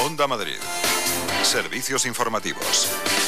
Onda Madrid. Servicios informativos.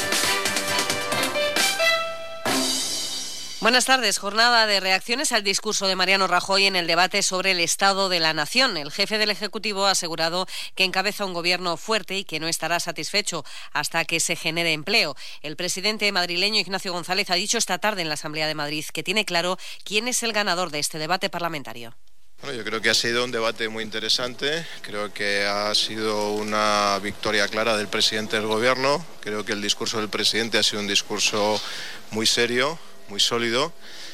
Buenas tardes. Jornada de reacciones al discurso de Mariano Rajoy en el debate sobre el estado de la nación. El jefe del Ejecutivo ha asegurado que encabeza un gobierno fuerte y que no estará satisfecho hasta que se genere empleo. El presidente madrileño Ignacio González ha dicho esta tarde en la Asamblea de Madrid que tiene claro quién es el ganador de este debate parlamentario. Bueno, yo creo que ha sido un debate muy interesante, creo que ha sido una victoria clara del presidente del gobierno, creo que el discurso del presidente ha sido un discurso muy serio, muy sólido,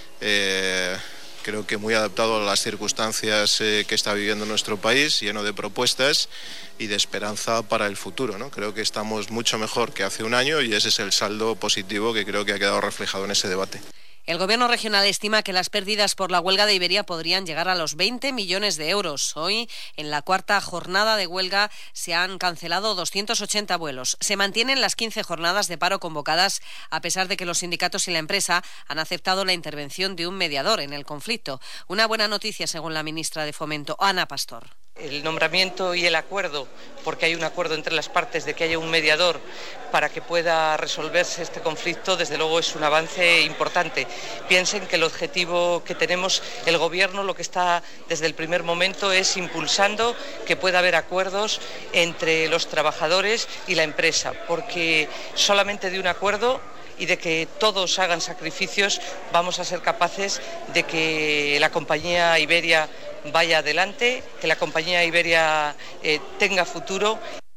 creo que muy adaptado a las circunstancias que está viviendo nuestro país, lleno de propuestas y de esperanza para el futuro, ¿no? Creo que estamos mucho mejor que hace un año y ese es el saldo positivo que creo que ha quedado reflejado en ese debate. El Gobierno regional estima que las pérdidas por la huelga de Iberia podrían llegar a los 20 millones de euros. Hoy, en la cuarta jornada de huelga, se han cancelado 280 vuelos. Se mantienen las 15 jornadas de paro convocadas, a pesar de que los sindicatos y la empresa han aceptado la intervención de un mediador en el conflicto. Una buena noticia, según la ministra de Fomento, Ana Pastor. El nombramiento y el acuerdo, porque hay un acuerdo entre las partes de que haya un mediador para que pueda resolverse este conflicto, desde luego es un avance importante. Piensen que el objetivo que tenemos el Gobierno, lo que está desde el primer momento es impulsando que pueda haber acuerdos entre los trabajadores y la empresa, porque solamente de un acuerdo y de que todos hagan sacrificios vamos a ser capaces de que la compañía Iberia vaya adelante, que la compañía Iberia tenga futuro.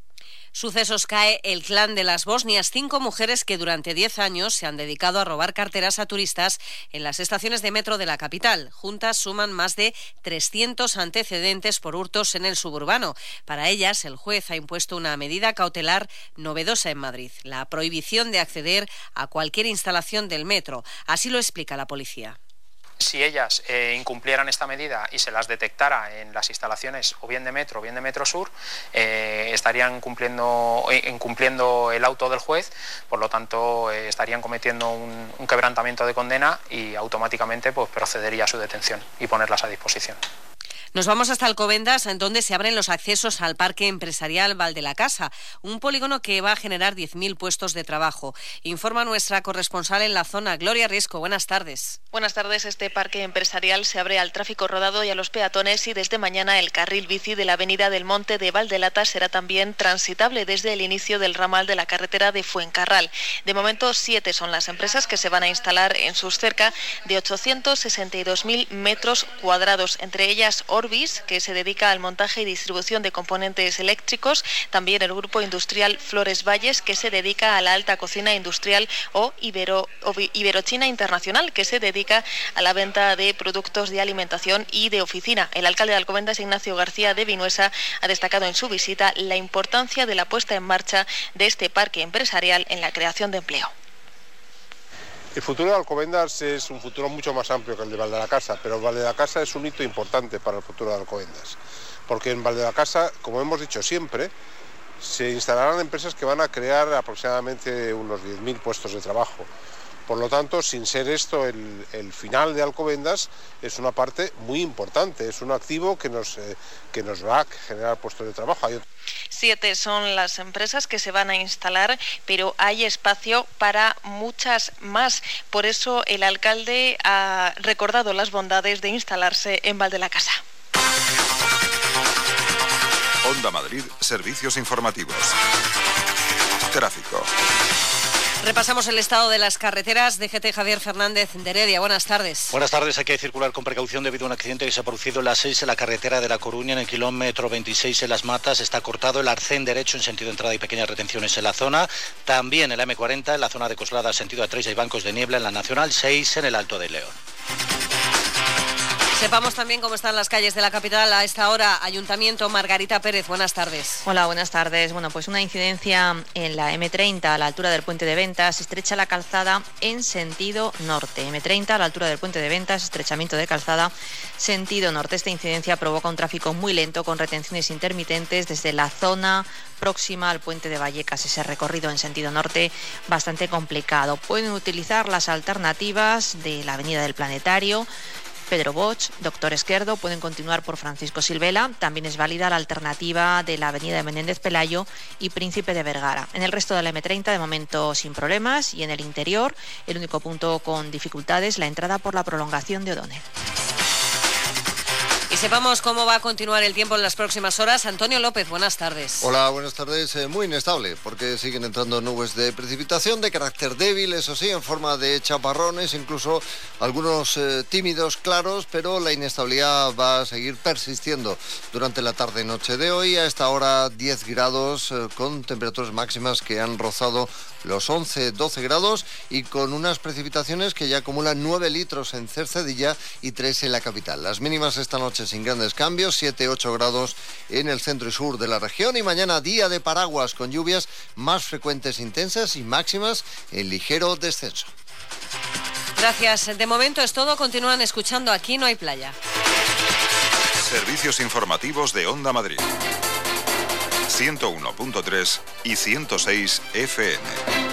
Sucesos: cae el clan de las Bosnias, 5 mujeres que durante 10 años se han dedicado a robar carteras a turistas en las estaciones de metro de la capital. Juntas suman más de 300 antecedentes por hurtos en el suburbano. Para ellas, el juez ha impuesto una medida cautelar novedosa en Madrid: la prohibición de acceder a cualquier instalación del metro. Así lo explica la policía. Si ellas incumplieran esta medida y se las detectara en las instalaciones o bien de Metro o bien de Metrosur, estarían incumpliendo el auto del juez, por lo tanto estarían cometiendo un quebrantamiento de condena y automáticamente pues, procedería a su detención y ponerlas a disposición. Nos vamos hasta Alcobendas, en donde se abren los accesos al Parque Empresarial Valdelacasa, un polígono que va a generar 10.000 puestos de trabajo. Informa nuestra corresponsal en la zona, Gloria Riesco. Buenas tardes. Buenas tardes. Este parque empresarial se abre al tráfico rodado y a los peatones, y desde mañana el carril bici de la avenida del Monte de Valdelata será también transitable desde el inicio del ramal de la carretera de Fuencarral. De momento, 7 son las empresas que se van a instalar en sus cerca de 862.000 metros cuadrados, entre ellas Orbis, que se dedica al montaje y distribución de componentes eléctricos, también el grupo industrial Flores Valles, que se dedica a la alta cocina industrial, o Iberochina Internacional, que se dedica a la venta de productos de alimentación y de oficina. El alcalde de Alcobendas, Ignacio García de Vinuesa, ha destacado en su visita la importancia de la puesta en marcha de este parque empresarial en la creación de empleo. El futuro de Alcobendas es un futuro mucho más amplio que el de Valdelacasa, pero Valdelacasa es un hito importante para el futuro de Alcobendas, porque en Valdelacasa, como hemos dicho siempre, se instalarán empresas que van a crear aproximadamente unos 10.000 puestos de trabajo. Por lo tanto, sin ser esto el final de Alcobendas, es una parte muy importante, es un activo que nos va a generar puestos de trabajo. 7 son las empresas que se van a instalar, pero hay espacio para muchas más. Por eso el alcalde ha recordado las bondades de instalarse en Valdelacasa. Onda Madrid, servicios informativos. Tráfico. Repasamos el estado de las carreteras. DGT Javier Fernández de Heredia. Buenas tardes. Buenas tardes. Hay que circular con precaución debido a un accidente que se ha producido en la 6 en la carretera de La Coruña, en el kilómetro 26 en Las Matas. Está cortado el arcén derecho en sentido de entrada y pequeñas retenciones en la zona. También en la M40, en la zona de Coslada, sentido A3, hay bancos de niebla. En la Nacional 6 en el Alto de León. Sepamos también cómo están las calles de la capital a esta hora. Ayuntamiento, Margarita Pérez, buenas tardes. Hola, buenas tardes. Bueno, pues una incidencia en la M30 a la altura del Puente de Ventas, estrecha la calzada en sentido norte. M30 a la altura del Puente de Ventas, estrechamiento de calzada, sentido norte. Esta incidencia provoca un tráfico muy lento con retenciones intermitentes desde la zona próxima al Puente de Vallecas. Ese recorrido en sentido norte bastante complicado. Pueden utilizar las alternativas de la Avenida del Planetario, Pedro Bosch, Doctor Esquerdo pueden continuar por Francisco Silvela. También es válida la alternativa de la avenida de Menéndez Pelayo y Príncipe de Vergara. En el resto de la M30 de momento sin problemas, y en el interior el único punto con dificultades, la entrada por la prolongación de O'Donnell. Y sepamos cómo va a continuar el tiempo en las próximas horas. Antonio López, buenas tardes. Hola, buenas tardes. Muy inestable, porque siguen entrando nubes de precipitación de carácter débil, eso sí, en forma de chaparrones, incluso algunos tímidos claros, pero la inestabilidad va a seguir persistiendo durante la tarde-noche de hoy. A esta hora 10 grados, con temperaturas máximas que han rozado los 11-12 grados y con unas precipitaciones que ya acumulan 9 litros en Cercedilla y 3 en la capital. Las mínimas esta noche sin grandes cambios, 7-8 grados en el centro y sur de la región, y mañana día de paraguas con lluvias más frecuentes, intensas y máximas en ligero descenso. Gracias. De momento es todo. Continúan escuchando Aquí no hay playa. Servicios informativos de Onda Madrid. 101.3 y 106 FM.